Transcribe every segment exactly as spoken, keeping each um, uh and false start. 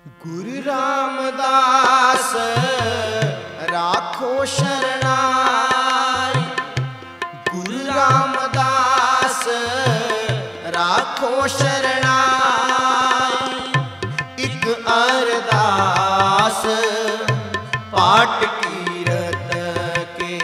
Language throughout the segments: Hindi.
गुरु रामदास राखो शरणाई, गुरु रामदास राखो शरणाई। एक अरदास पाठ कीरत के,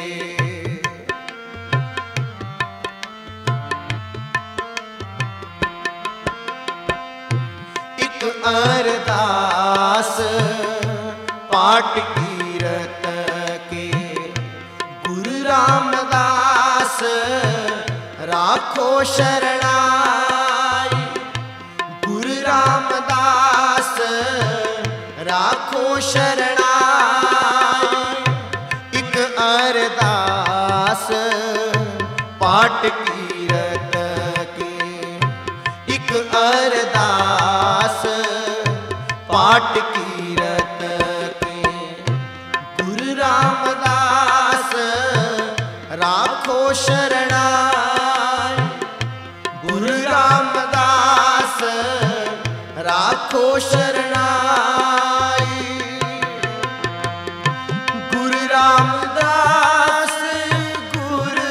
एक अरदास पाठ कीरत के। गुरु रामदास राखो शरणाई, गुरु रामदास राखो शरणाई। एक अरदास पाठ कीरत के, एक अरदास पाठ कीरत के। गुरु रामदास राखो शरणाई, गुरु रामदास राखो शरणाई। गुरु रामदास गुरु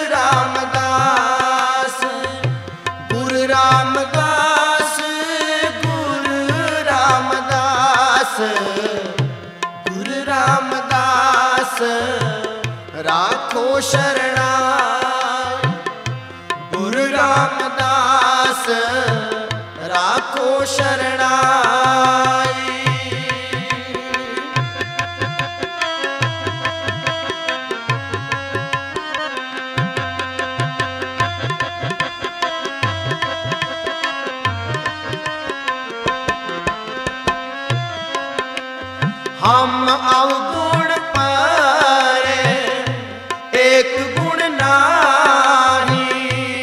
रामदास गुरु रामदास गुरु रामदास गुरु रामदास राखो शरणाई, गुरु रामदास राखो शरणाई। हम अवगुण पारे एक गुण नाही,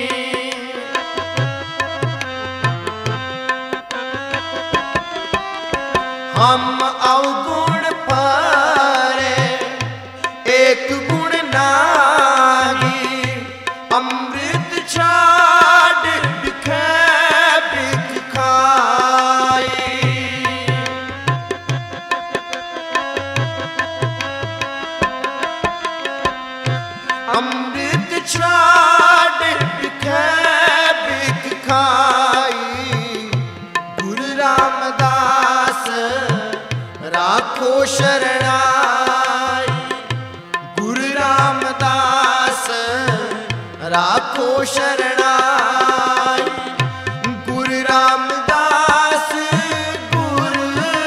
हम अवगुण पारे एक गुण नाही। अमृत छाड़ बिखे बिख खाई, अमृत छाड़ बिखे बिख खाई। गुरु रामदास राखो शरणाई, गुरु रामदास राखो शरणाई। गुरु रामदास गुरु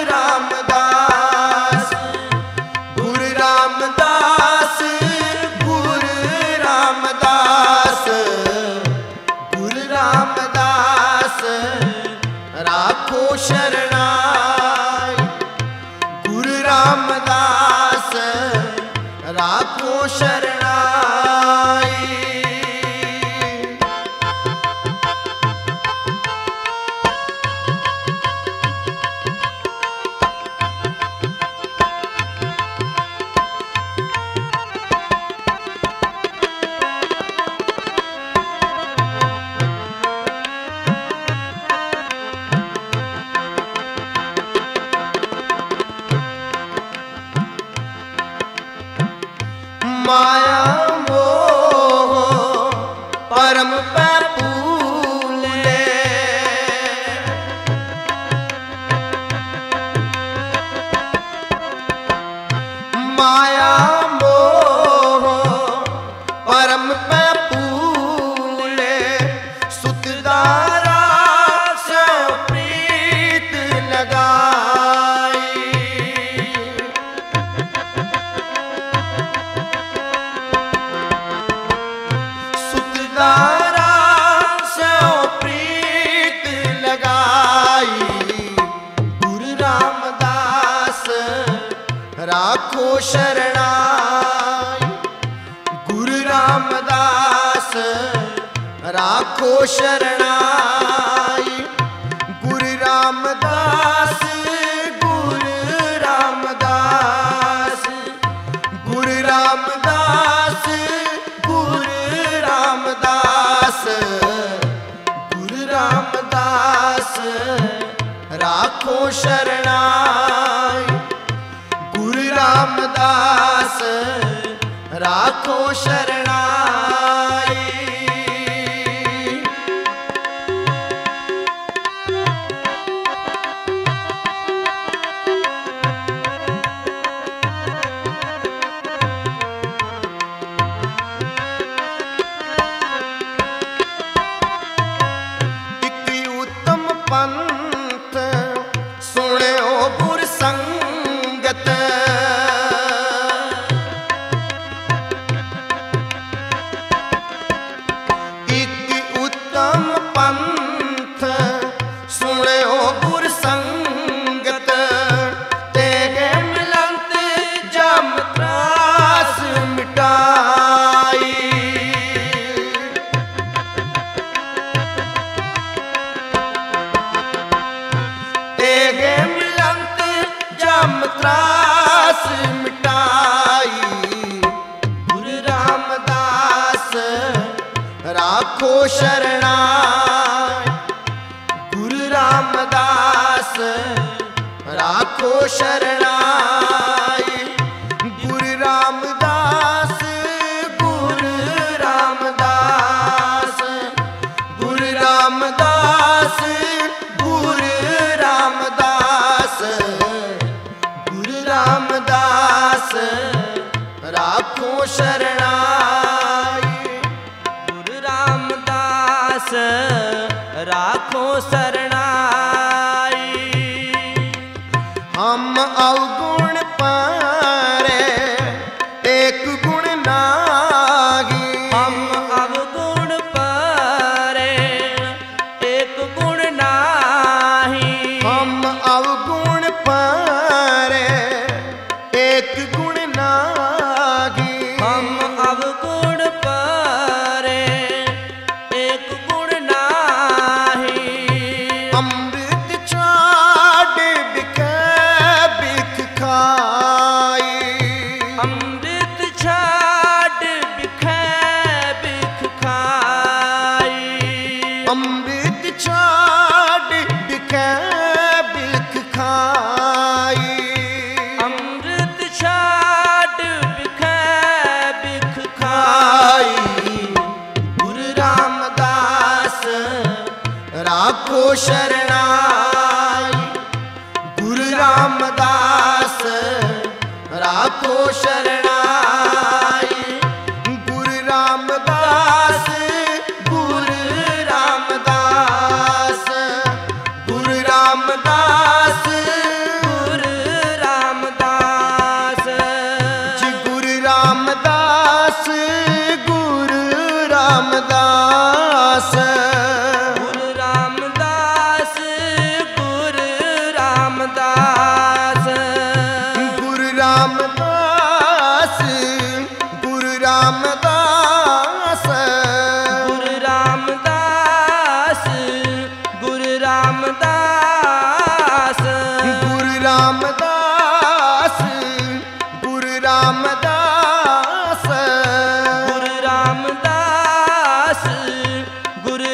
रामदास गुरु रामदास गुरु रामदास गुरु रामदास राखो शरणाई, गुरु रामदास राखो शरणाई। माया मोह परम पे फूले, माया मोह परम पे फूले। सुतदारा से प्रीत लगाई, सुतदारा से प्रीत लगाई। गुरु रामदास राखो शरणाई, गुरु रामदास राखो शरणाई। गुरु रामदास गुरु रामदास गुरु रामदास गुरु रामदास गुरु रामदास राखो शरणाई। गुरु रामदास राखो शरणाई। पंथ सुनियो गुर संगत। एक उत्तम पंथ सुनियो गुर संगत। तेगे मिलंत जम त्रास मिटाई। तेगे मिलंत जम त्रास मिटाई। गुरु रामदास राखो शरणाई। गुरु रामदास राखो शरणाई। गुरु रामदास गुरु रामदास गुरु रामदास गुरु रामदास गुरु रामदास राखो शरणाई। गुरु रामदास राखो शरणाई। हम अवगुण पारे एक गुण नागी। हम अवगुण पारे एक गुण नाही। हम अवगुण पारे एक गुण नागी। हम अवगुण पारे एक गुण नाही। अमृत छाड़ बिख बिख खाई। अमृत छाड़ बिख बिख खाई। अमृत छाड़ बिख बिख खाई। अमृत छाड़ बिख बिख खाई। गुरु रामदास राखो शरणाई। गुरु रामदास राखो शरणाई। गुरु रामदास गुरु रामदास गुरु रामदास गुरु रामदास जी गुरु रामदास गुरु रामदास गुरु रामदास गुरु रामदास गुरु रामदास गुरु रामदास गुरु रामदास गुरु रामदास गुरु रामदास गुरु रामदास गुरु रामदास गुरु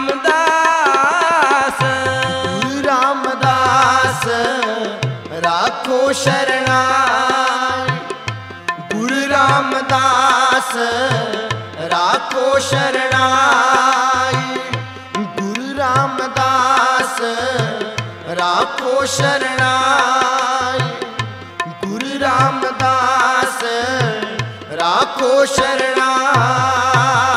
रामदास गुरु रामदास राखो शरणाई। गुरु रामदास राखो शरणाई। गुरु रामदास राखो शरणाई। गुरु रामदास राखो शरणाई।